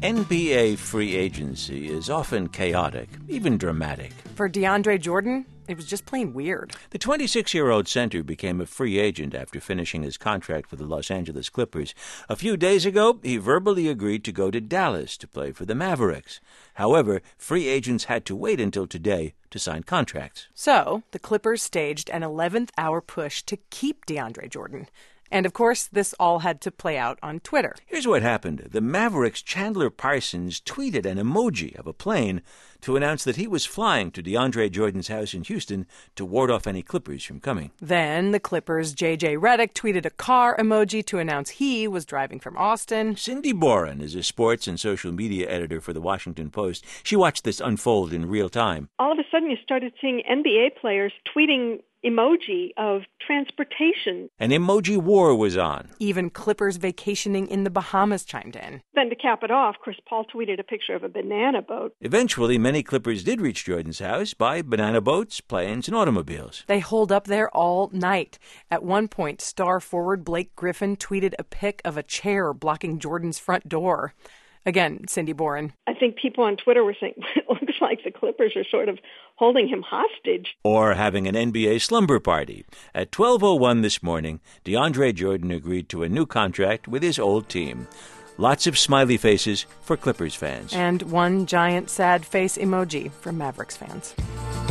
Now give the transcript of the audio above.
NBA free agency is often chaotic, even dramatic. For DeAndre Jordan, it was just plain weird. The 26-year-old center became a free agent after finishing his contract with the Los Angeles Clippers. A few days ago, he verbally agreed to go to Dallas to play for the Mavericks. However, free agents had to wait until today to sign contracts. So, the Clippers staged an 11th hour push to keep DeAndre Jordan. And, of course, this all had to play out on Twitter. Here's what happened. The Mavericks' Chandler Parsons tweeted an emoji of a plane to announce that he was flying to DeAndre Jordan's house in Houston to ward off any Clippers from coming. Then the Clippers' J.J. Redick tweeted a car emoji to announce he was driving from Austin. Cindy Boren is a sports and social media editor for The Washington Post. She watched this unfold in real time. All of a sudden you started seeing NBA players tweeting emoji of transportation. An emoji war was on. Even Clippers vacationing in the Bahamas chimed in. Then to cap it off, Chris Paul tweeted a picture of a banana boat. Eventually, many Clippers did reach Jordan's house by banana boats, planes, and automobiles. They holed up there all night. At one point, star forward Blake Griffin tweeted a pic of a chair blocking Jordan's front door. Again, Cindy Boren. I think people on Twitter were saying, it looks like the Clippers are sort of holding him hostage. Or having an NBA slumber party. At 12:01 this morning, DeAndre Jordan agreed to a new contract with his old team. Lots of smiley faces for Clippers fans. And one giant sad face emoji for Mavericks fans.